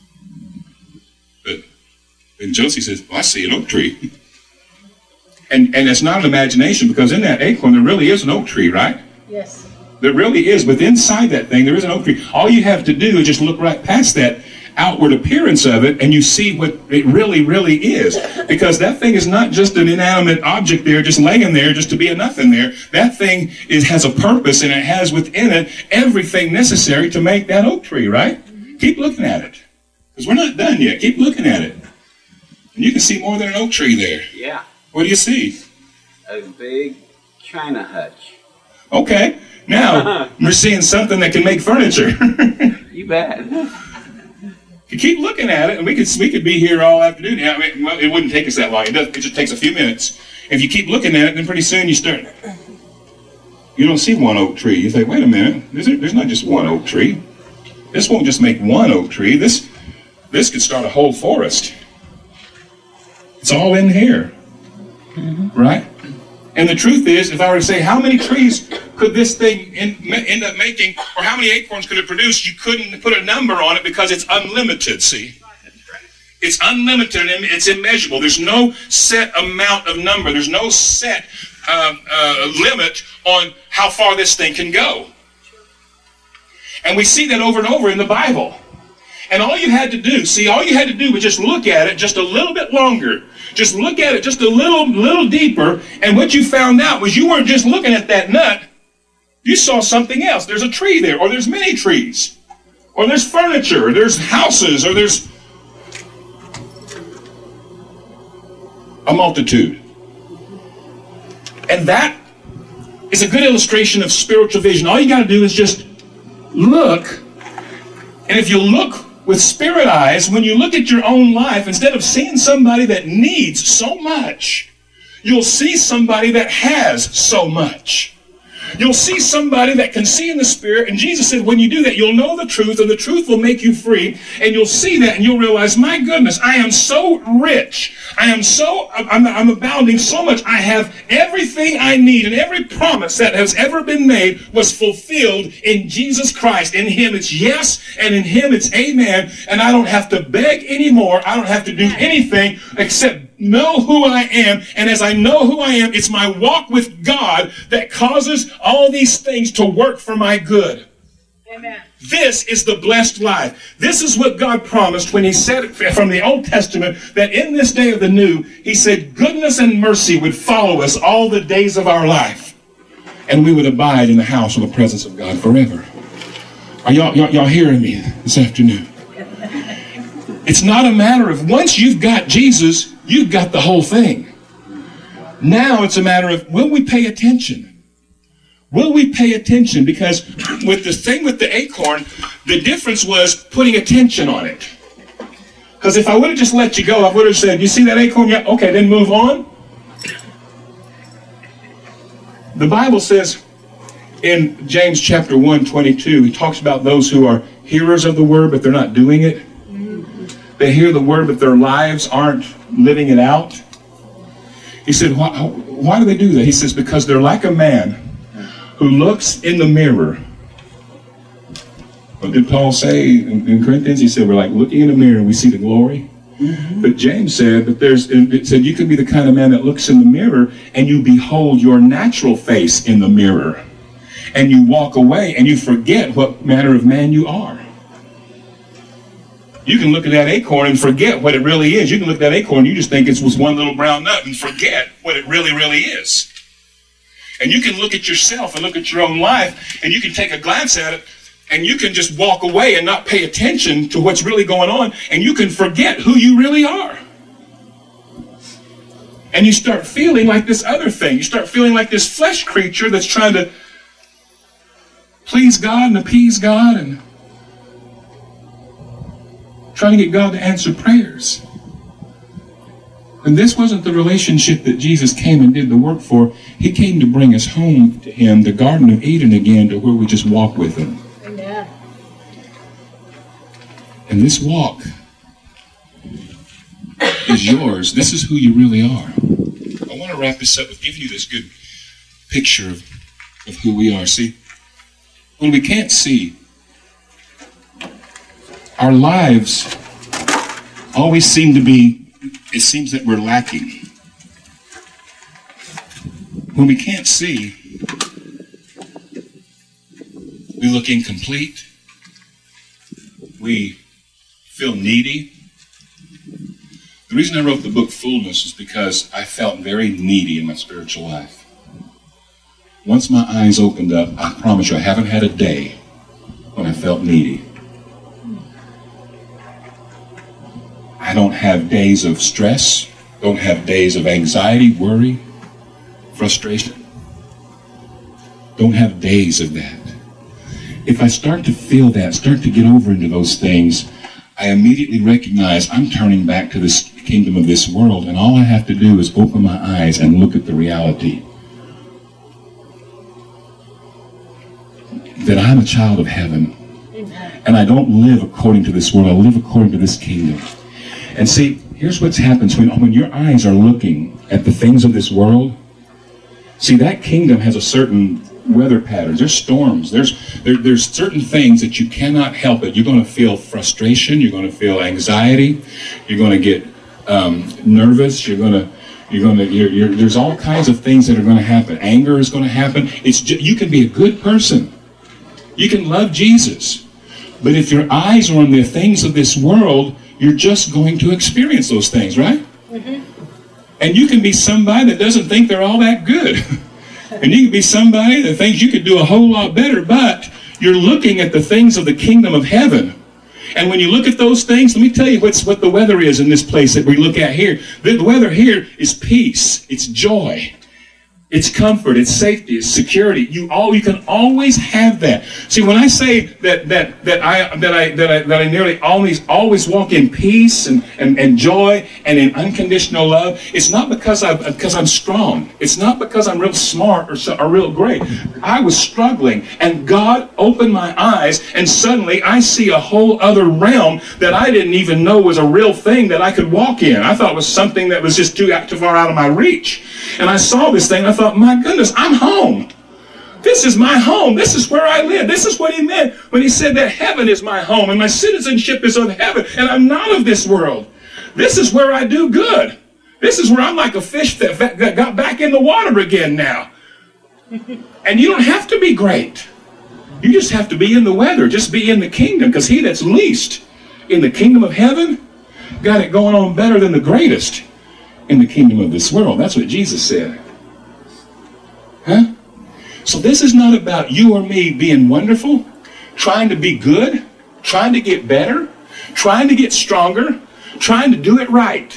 Josie says, well, I see an oak tree. And it's not an imagination, because in that acorn there really is an oak tree, right? Yes. There really is. But inside that thing, there is an oak tree. All you have to do is just look right past that outward appearance of it, and you see what it really, really is. Because that thing is not just an inanimate object there, just laying there, just to be a nothing there. That thing has a purpose, and it has within it everything necessary to make that oak tree, right? Keep looking at it. Because we're not done yet. Keep looking at it. And you can see more than an oak tree there. Yeah. What do you see? A big China hutch. Okay. Now, we're seeing something that can make furniture. You bet. You keep looking at it, and we could be here all afternoon. I mean, well, it wouldn't take us that long. It just takes a few minutes. If you keep looking at it, then pretty soon you don't see one oak tree. You think, wait a minute, there's not just one oak tree. This won't just make one oak tree. This could start a whole forest. It's all in here, right? And the truth is, if I were to say, how many trees could this thing end up making, or how many acorns could it produce, you couldn't put a number on it because it's unlimited, see? It's unlimited and it's immeasurable. There's no set amount of number. There's no set limit on how far this thing can go. And we see that over and over in the Bible. And all you had to do was just look at it just a little bit longer. Just look at it just a little deeper, and what you found out was you weren't just looking at that nut. You saw something else. There's a tree there, or there's many trees, or there's furniture, or there's houses, or there's a multitude. And that is a good illustration of spiritual vision. All you got to do is just look, and if you look with spirit eyes, when you look at your own life, instead of seeing somebody that needs so much, you'll see somebody that has so much. You'll see somebody that can see in the Spirit, and Jesus said, when you do that, you'll know the truth, and the truth will make you free, and you'll see that, and you'll realize, my goodness, I am so rich. I'm abounding so much. I have everything I need, and every promise that has ever been made was fulfilled in Jesus Christ. In Him it's yes, and in Him it's amen, and I don't have to beg anymore. I don't have to do anything except know who I am, and as I know who I am, it's my walk with God that causes all these things to work for my good. Amen. This is the blessed life. This is what God promised when He said from the Old Testament that in this day of the new, He said goodness and mercy would follow us all the days of our life, and we would abide in the house of the presence of God forever. Are y'all hearing me this afternoon? It's not a matter of once you've got Jesus, you've got the whole thing. Now it's a matter of, will we pay attention? Will we pay attention? Because with the thing with the acorn, the difference was putting attention on it. Because if I would have just let you go, I would have said, you see that acorn? Yeah, okay, then move on. The Bible says, in James chapter 1:22, he talks about those who are hearers of the word, but they're not doing it. They hear the word, but their lives aren't living it out. He said, why do they do that? He says, because they're like a man who looks in the mirror. What did Paul say in Corinthians? He said, we're like looking in the mirror and we see the glory. But James said, it said you could be the kind of man that looks in the mirror and you behold your natural face in the mirror. And you walk away and you forget what manner of man you are. You can look at that acorn and forget what it really is. You can look at that acorn and you just think it was one little brown nut and forget what it really is. And you can look at yourself and look at your own life and you can take a glance at it and you can just walk away and not pay attention to what's really going on and you can forget who you really are. And you start feeling like this other thing. You start feeling like this flesh creature that's trying to please God and appease God and trying to get God to answer prayers. And this wasn't the relationship that Jesus came and did the work for. He came to bring us home to him, the Garden of Eden again, to where we just walk with him. Amen. And this walk is yours. This is who you really are. I want to wrap this up with giving you this good picture of who we are. See, when we can't see, our lives always seem to be, it seems that we're lacking. When we can't see, we look incomplete. We feel needy. The reason I wrote the book Fullness is because I felt very needy in my spiritual life. Once my eyes opened up, I promise you I haven't had a day when I felt needy. I don't have days of stress, don't have days of anxiety, worry, frustration. Don't have days of that. If I start to feel that, start to get over into those things, I immediately recognize I'm turning back to this kingdom of this world, and all I have to do is open my eyes and look at the reality that I'm a child of heaven. And I don't live according to this world, I live according to this kingdom. And see, here's what happens when your eyes are looking at the things of this world. See, that kingdom has a certain weather patterns. There's storms. There's certain things that you cannot help it. You're going to feel frustration. You're going to feel anxiety. You're going to get nervous. There's all kinds of things that are going to happen. Anger is going to happen. You can be a good person. You can love Jesus. But if your eyes are on the things of this world, you're just going to experience those things, right? Mm-hmm. And you can be somebody that doesn't think they're all that good. And you can be somebody that thinks you could do a whole lot better, but you're looking at the things of the kingdom of heaven. And when you look at those things, let me tell you what the weather is in this place that we look at here. The weather here is peace. It's joy. It's comfort, it's safety, it's security. You can always have that. See, when I say that I nearly always walk in peace and joy and in unconditional love, it's not because I'm strong. It's not because I'm real smart or real great. I was struggling, and God opened my eyes, and suddenly I see a whole other realm that I didn't even know was a real thing that I could walk in. I thought it was something that was just too far out of my reach. And I saw this thing, and I thought, my goodness, I'm home. This is my home. This is where I live. This is what he meant when he said that heaven is my home and my citizenship is of heaven and I'm not of this world. This is where I do good. This is where I'm like a fish that got back in the water again now. And you don't have to be great. You just have to be in the weather. Just be in the kingdom, because he that's least in the kingdom of heaven got it going on better than the greatest in the kingdom of this world. That's what Jesus said. Huh? So this is not about you or me being wonderful, trying to be good, trying to get better, trying to get stronger, trying to do it right.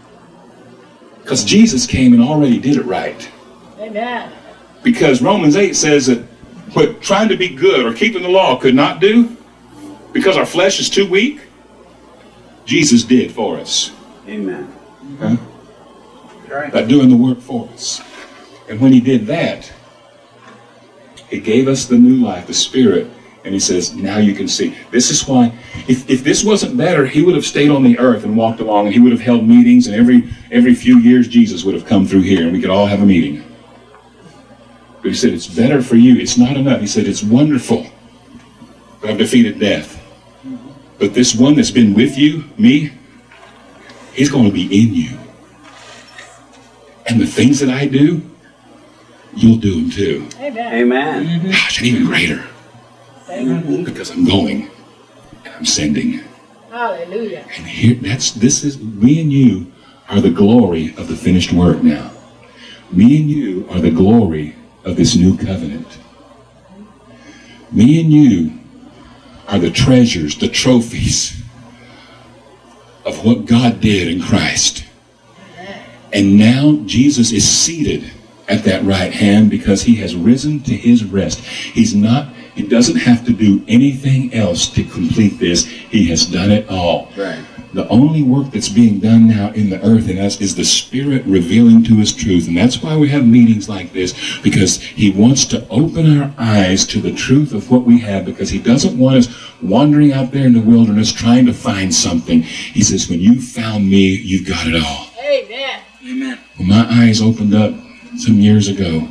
Because Jesus came and already did it right. Amen. Because Romans 8 says that what trying to be good or keeping the law could not do, because our flesh is too weak, Jesus did for us. Amen. Huh? By doing the work for us. And when he did that, It gave us the new life, the Spirit. And he says, now you can see. This is why, if this wasn't better, he would have stayed on the earth and walked along, and he would have held meetings, and every few years Jesus would have come through here, and we could all have a meeting. But he said, it's better for you. It's not enough. He said, it's wonderful that I've defeated death. But this one that's been with you, me, he's going to be in you. And the things that I do, you'll do them too. Amen. Amen. Gosh, and even greater. Because I'm going and I'm sending. Hallelujah. And here, this is me and you are the glory of the finished work now. Me and you are the glory of this new covenant. Me and you are the treasures, the trophies of what God did in Christ. And now Jesus is seated at that right hand because he has risen to his rest. He doesn't have to do anything else to complete this. He has done it all. Right. The only work that's being done now in the earth in us is the Spirit revealing to us truth. And that's why we have meetings like this, because he wants to open our eyes to the truth of what we have, because he doesn't want us wandering out there in the wilderness trying to find something. He says, when you found me, you've got it all. Amen. Amen. When my eyes opened up some years ago,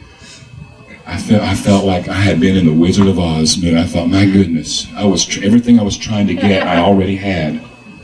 I felt like I had been in the Wizard of Oz. Man, I thought, my goodness, everything I was trying to get, I already had.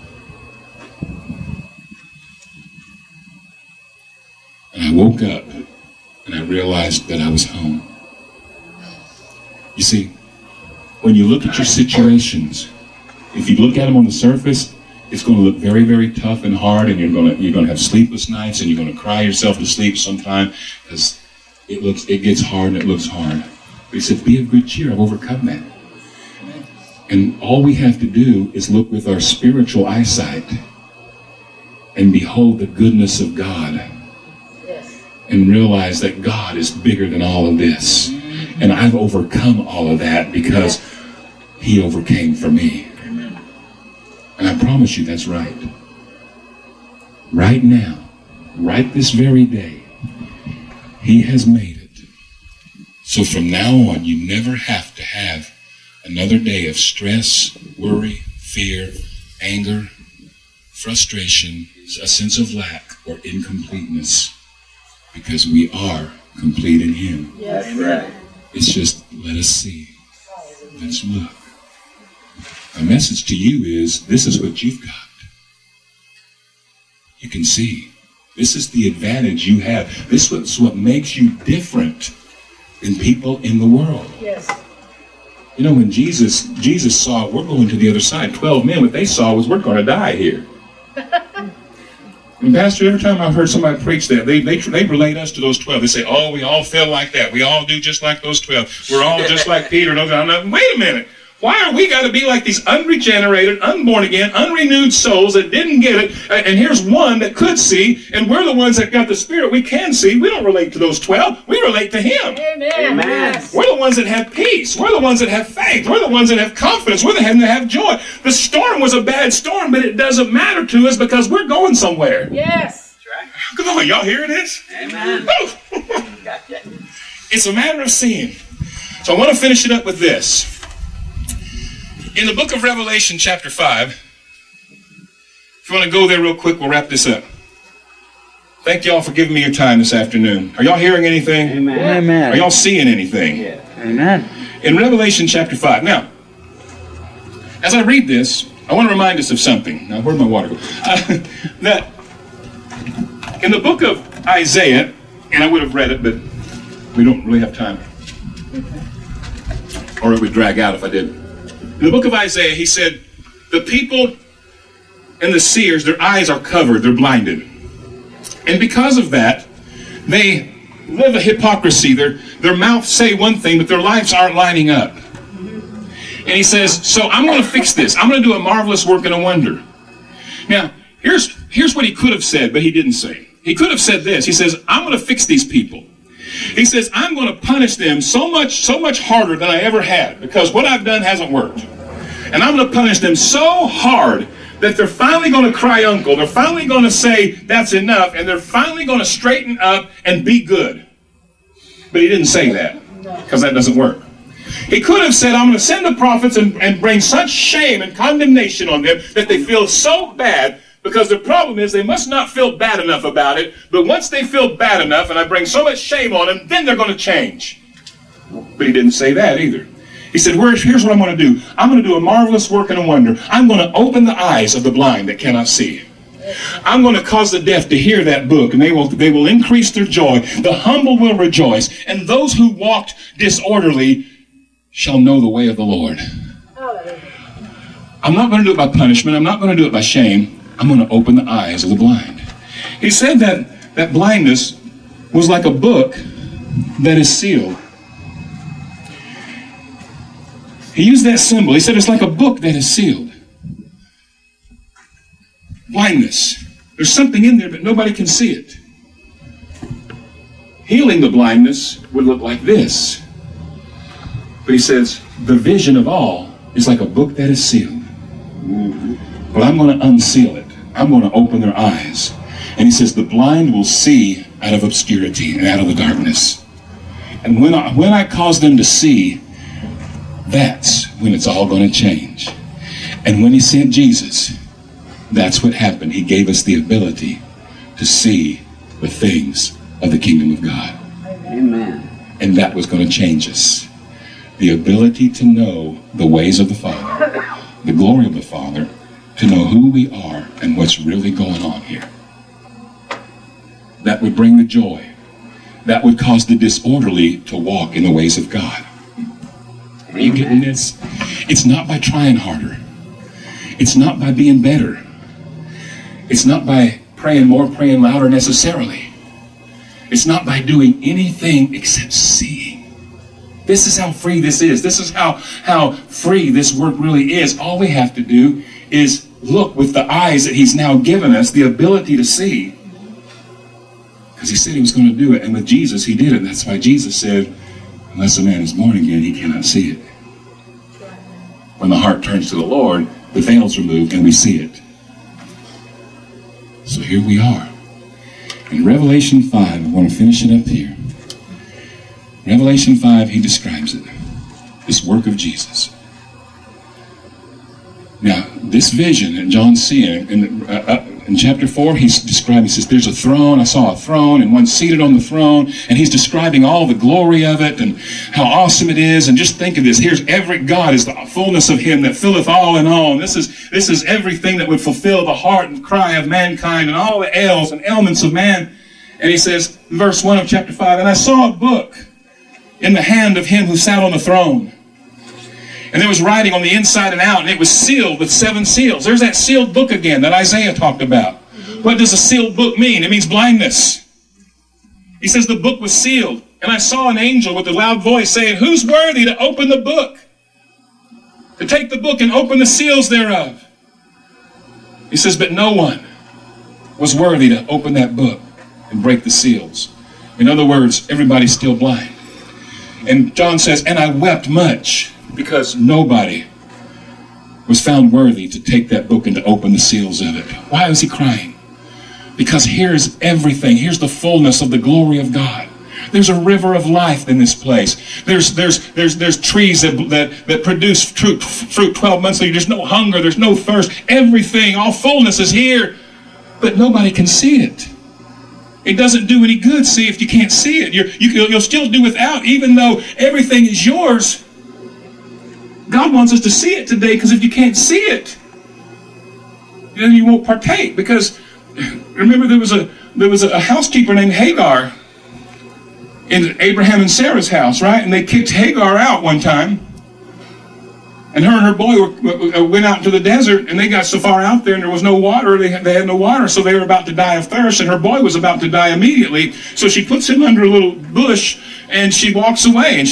And I woke up and I realized that I was home. You see, when you look at your situations, if you look at them on the surface, it's going to look very, very tough and hard, and you're going to have sleepless nights, and you're going to cry yourself to sleep sometime because it gets hard and it looks hard. But he said, be of good cheer. I've overcome that. And all we have to do is look with our spiritual eyesight and behold the goodness of God. Yes. And realize that God is bigger than all of this. And I've overcome all of that because he overcame for me. And I promise you that's right. Right now, right this very day, he has made it. So from now on, you never have to have another day of stress, worry, fear, anger, frustration, a sense of lack or incompleteness, because we are complete in him. Yes. That's right. It's just, let us see. Let's look. My message to you is, this is what you've got. You can see. This is the advantage you have. This is what makes you different than people in the world. Yes. You know, when Jesus saw, we're going to the other side, 12 men, what they saw was, we're going to die here. And Pastor, every time I've heard somebody preach that, they relate us to those 12. They say, oh, we all feel like that. We all do just like those 12. We're all just like Peter. And I'm like, wait a minute. Why are we got to be like these unregenerated, unborn again, unrenewed souls that didn't get it? And here's one that could see, and we're the ones that got the Spirit. We can see. We don't relate to those 12. We relate to him. Amen. Amen. Yes. We're the ones that have peace. We're the ones that have faith. We're the ones that have confidence. We're the ones that have joy. The storm was a bad storm, but it doesn't matter to us because we're going somewhere. Yes. That's right. Come on, y'all hearing this? Amen. Woo! Gotcha. It's a matter of seeing. So I want to finish it up with this. In the book of Revelation, chapter 5, if you want to go there real quick, we'll wrap this up. Thank y'all for giving me your time this afternoon. Are y'all hearing anything? Amen. Amen. Are y'all seeing anything? Yeah. Amen. In Revelation chapter 5. Now, as I read this, I want to remind us of something. Now, where'd my water go? That in the book of Isaiah, and I would have read it, but we don't really have time. Or it would drag out if I did. In the book of Isaiah, he said, the people and the seers, their eyes are covered, they're blinded. And because of that, they live a hypocrisy. Their mouths say one thing, but their lives aren't lining up. And he says, so I'm going to fix this. I'm going to do a marvelous work and a wonder. Now, here's what he could have said, but he didn't say. He could have said this. He says, I'm going to fix these people. He says, I'm going to punish them so much harder than I ever had, because what I've done hasn't worked. And I'm going to punish them so hard that they're finally going to cry uncle. They're finally going to say, that's enough. And they're finally going to straighten up and be good. But he didn't say that. No. because that doesn't work. He could have said, I'm going to send the prophets and bring such shame and condemnation on them that they feel so bad, because the problem is they must not feel bad enough about it. But once they feel bad enough and I bring so much shame on them, then they're going to change. But he didn't say that either. He said, here's what I'm going to do. I'm going to do a marvelous work and a wonder. I'm going to open the eyes of the blind that cannot see. I'm going to cause the deaf to hear that book, and they will increase their joy. The humble will rejoice, and those who walked disorderly shall know the way of the Lord. I'm not going to do it by punishment. I'm not going to do it by shame. I'm going to open the eyes of the blind. He said that blindness was like a book that is sealed. He used that symbol. He said it's like a book that is sealed. Blindness. There's something in there, but nobody can see it. Healing the blindness would look like this. But he says, the vision of all is like a book that is sealed. But I'm going to unseal it. I'm going to open their eyes. And he says, the blind will see out of obscurity and out of the darkness. And when I cause them to see, that's when it's all going to change. And when he sent Jesus, that's what happened. He gave us the ability to see the things of the kingdom of God. Amen. And that was going to change us. The ability to know the ways of the Father, the glory of the Father, to know who we are and what's really going on here. That would bring the joy. That would cause the disorderly to walk in the ways of God. Are you getting this? It's not by trying harder. It's not by being better. It's not by praying more, praying louder necessarily. It's not by doing anything except seeing. This is how free this is. This is how free this work really is. All we have to do is look with the eyes that he's now given us, the ability to see. Because he said he was going to do it. And with Jesus, he did it. That's why Jesus said, unless a man is born again, he cannot see it. When the heart turns to the Lord, the veil's removed and we see it. So here we are. In Revelation 5, I want to finish it up here. Revelation 5, he describes it. This work of Jesus. Now, this vision that John's seeing, in chapter 4, he says, there's a throne. I saw a throne and one seated on the throne. And he's describing all the glory of it and how awesome it is. And just think of this. Here's God is the fullness of him that filleth all in all. And this is everything that would fulfill the heart and cry of mankind and all the ails and ailments of man. And he says, in verse 1 of chapter 5, and I saw a book in the hand of him who sat on the throne. And there was writing on the inside and out, and it was sealed with 7 seals. There's that sealed book again that Isaiah talked about. What does a sealed book mean? It means blindness. He says the book was sealed. And I saw an angel with a loud voice saying, who's worthy to open the book? To take the book and open the seals thereof. He says, but no one was worthy to open that book and break the seals. In other words, everybody's still blind. And John says, and I wept much, because nobody was found worthy to take that book and to open the seals of it. Why was he crying? Because here's everything. Here's the fullness of the glory of God. There's a river of life in this place. There's trees that produce fruit 12 months later. There's no hunger. There's no thirst. Everything, all fullness is here. But nobody can see it. It doesn't do any good, see, if you can't see it. You'll still do without, even though everything is yours. God wants us to see it today, because if you can't see it, then you won't partake. Because remember, there was a housekeeper named Hagar in Abraham and Sarah's house, right? And they kicked Hagar out one time. And her boy went out into the desert, and they got so far out there, and there was no water. They had no water, so they were about to die of thirst, and her boy was about to die immediately. So she puts him under a little bush, and she walks away. And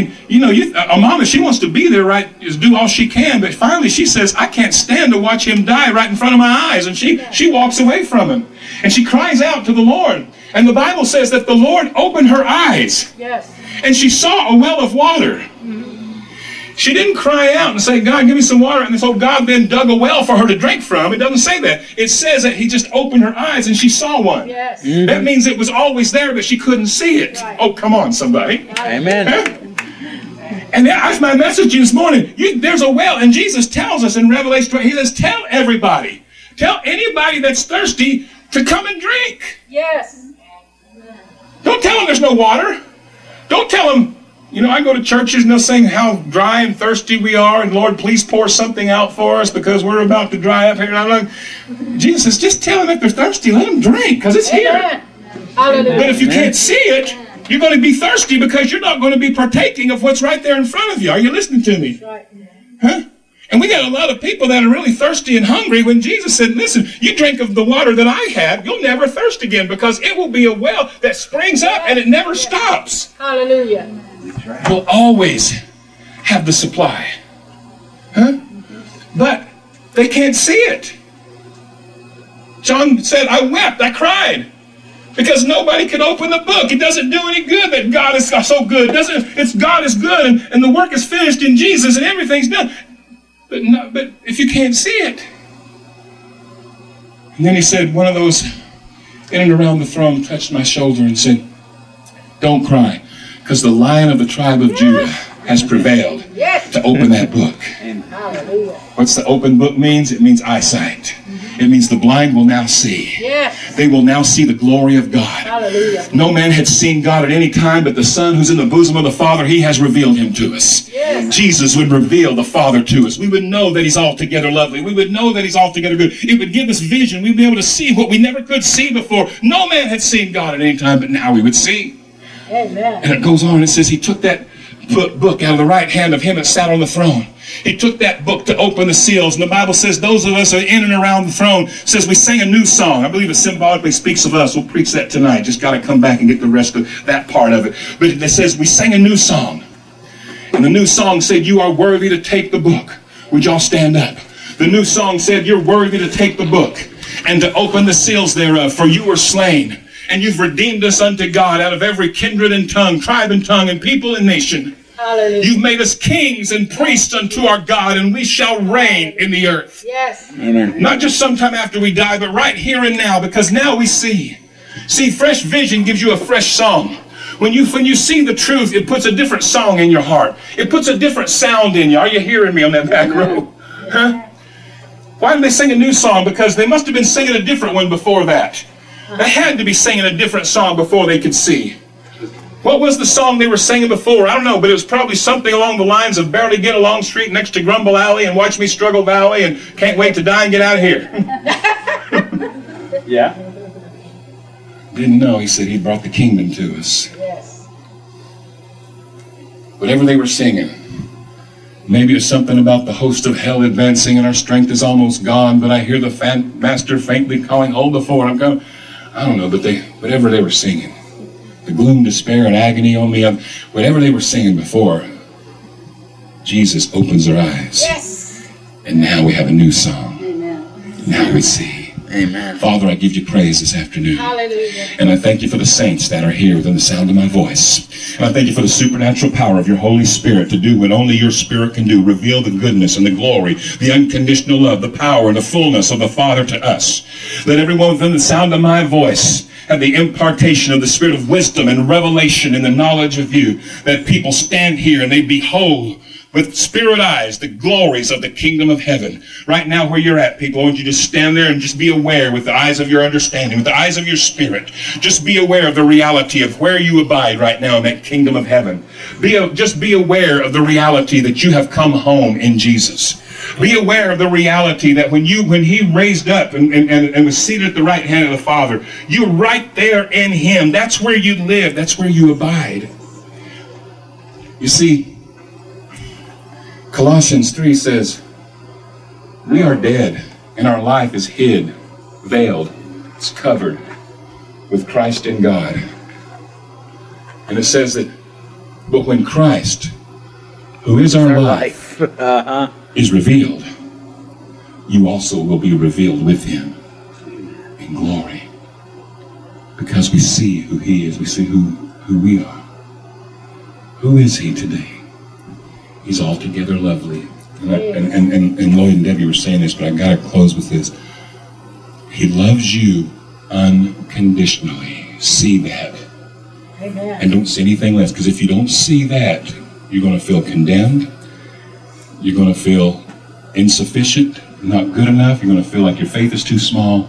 a mama, she wants to be there, right, is do all she can, but finally she says, I can't stand to watch him die right in front of my eyes. And she walks away from him, and she cries out to the Lord. And the Bible says that the Lord opened her eyes. Yes. And she saw a well of water. Mm-hmm. She didn't cry out and say, God, give me some water. And so God then dug a well for her to drink from. It doesn't say that. It says that he just opened her eyes and she saw one. Yes. Mm-hmm. That means it was always there, but she couldn't see it. Right. Oh, come on, somebody. Amen. And that's my message this morning. There's a well, and Jesus tells us in Revelation 20, he says, tell everybody, tell anybody that's thirsty to come and drink. Yes. Don't tell them there's no water. Don't tell them, I go to churches and they'll sing how dry and thirsty we are, and Lord, please pour something out for us because we're about to dry up here. And I'm like, Jesus, just tell them if they're thirsty, let them drink because it's here. Hallelujah. But if you can't see it, you're going to be thirsty because you're not going to be partaking of what's right there in front of you. Are you listening to me? Huh? And we got a lot of people that are really thirsty and hungry when Jesus said, listen, you drink of the water that I have, you'll never thirst again because it will be a well that springs up and it never stops. Hallelujah. We'll always have the supply. Huh? But they can't see it. John said, I wept, I cried. Because nobody could open the book. It doesn't do any good that God is so good. God is good and the work is finished in Jesus and everything's done. But if you can't see it. And then he said, one of those in and around the throne touched my shoulder and said, don't cry, because the Lion of the tribe of Judah has prevailed to open that book. Hallelujah. What's the open book means? It means eyesight. It means the blind will now see. Yes. They will now see the glory of God. Hallelujah. No man had seen God at any time, but the Son who's in the bosom of the Father, he has revealed him to us. Yes. Jesus would reveal the Father to us. We would know that he's altogether lovely. We would know that he's altogether good. It would give us vision. We'd be able to see what we never could see before. No man had seen God at any time, but now we would see. Amen. And it goes on and it says he took that book out of the right hand of him that sat on the throne. He took that book to open the seals. And the Bible says those of us who are in and around the throne, says we sang a new song. I believe it symbolically speaks of us. We'll preach that tonight. Just got to come back and get the rest of that part of it. But it says we sang a new song. And the new song said, you are worthy to take the book. Would y'all stand up? The new song said, you're worthy to take the book and to open the seals thereof, for you were slain. And you've redeemed us unto God out of every kindred and tongue, tribe and tongue, and people and nation. Hallelujah. You've made us kings and priests unto our God, and we shall reign in the earth. Yes. Amen. Not just sometime after we die, but right here and now, because now we see. See, fresh vision gives you a fresh song. When you see the truth, it puts a different song in your heart. It puts a different sound in you. Are you hearing me on that back row? Huh? Why did they sing a new song? Because they must have been singing a different one before that. They had to be singing a different song before they could see. What was the song they were singing before? I don't know, but it was probably something along the lines of barely get along street next to Grumble Alley and watch me struggle valley and can't wait to die and get out of here. Yeah. Didn't know, he said he brought the kingdom to us. Yes. Whatever they were singing. Maybe it's something about the host of hell advancing and our strength is almost gone, but I hear the master faintly calling, hold the fort. I'm going, I don't know, but whatever they were singing. The gloom, despair, and agony on me, whatever they were singing before, Jesus opens their eyes. Yes. And now we have a new song. Amen. Now we see. Amen. Father, I give you praise this afternoon. Hallelujah. And I thank you for the saints that are here within the sound of my voice. And I thank you for the supernatural power of your Holy Spirit to do what only your Spirit can do. Reveal the goodness and the glory, the unconditional love, the power and the fullness of the Father to us. Let everyone within the sound of my voice have the impartation of the spirit of wisdom and revelation in the knowledge of you, that people stand here and they behold with spirit eyes the glories of the kingdom of heaven. Right now where you're at, people, I want you to stand there and just be aware with the eyes of your understanding, with the eyes of your spirit. Just be aware of the reality of where you abide right now in that kingdom of heaven. Just be aware of the reality that you have come home in Jesus. Be aware of the reality that when he raised up and was seated at the right hand of the Father, you're right there in him. That's where you live. That's where you abide. You see, Colossians 3 says, we are dead and our life is hid, veiled, it's covered with Christ in God. And it says that, but when Christ, who is our life, is revealed, you also will be revealed with him in glory. Because we see who he is, we see who we are. Who is he today? He's altogether lovely. And Lloyd and Debbie were saying this, but I got to close with this. He loves you unconditionally. See that. Amen. And don't see anything less, because if you don't see that, You're going to feel condemned. You're going to feel insufficient, not good enough. You're going to feel like your faith is too small.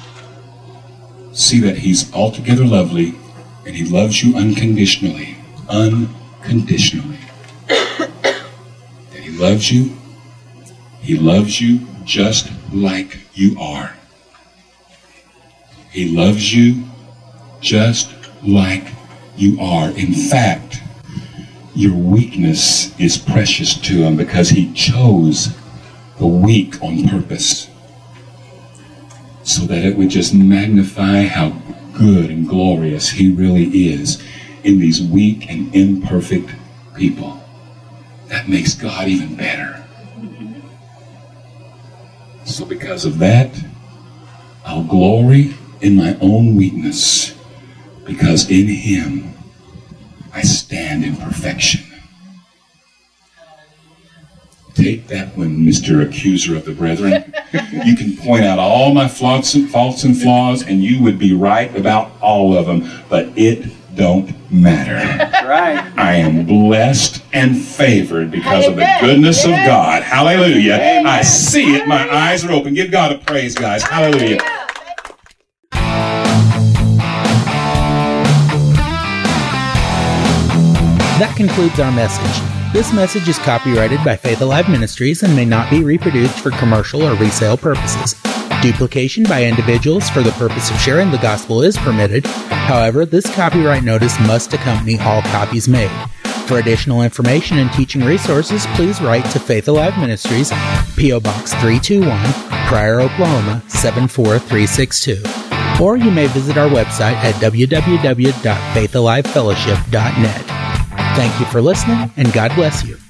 See that he's altogether lovely and he loves you unconditionally. Unconditionally. That he loves you. He loves you just like you are. He loves you just like you are. In fact, your weakness is precious to him because he chose the weak on purpose so that it would just magnify how good and glorious he really is in these weak and imperfect people. That makes God even better. So because of that, I'll glory in my own weakness, because in him I stand in perfection. Take that one, Mr. Accuser of the Brethren. You can point out all my faults and flaws, and you would be right about all of them, but it don't matter. That's right. I am blessed and favored because of the goodness of God. Hallelujah. I see it. My eyes are open. Give God a praise, guys. Hallelujah. That concludes our message. This message is copyrighted by Faith Alive Ministries and may not be reproduced for commercial or resale purposes. Duplication by individuals for the purpose of sharing the gospel is permitted. However, this copyright notice must accompany all copies made. For additional information and teaching resources, please write to Faith Alive Ministries, P.O. Box 321, Pryor, Oklahoma 74362. Or you may visit our website at www.faithalivefellowship.net. Thank you for listening, and God bless you.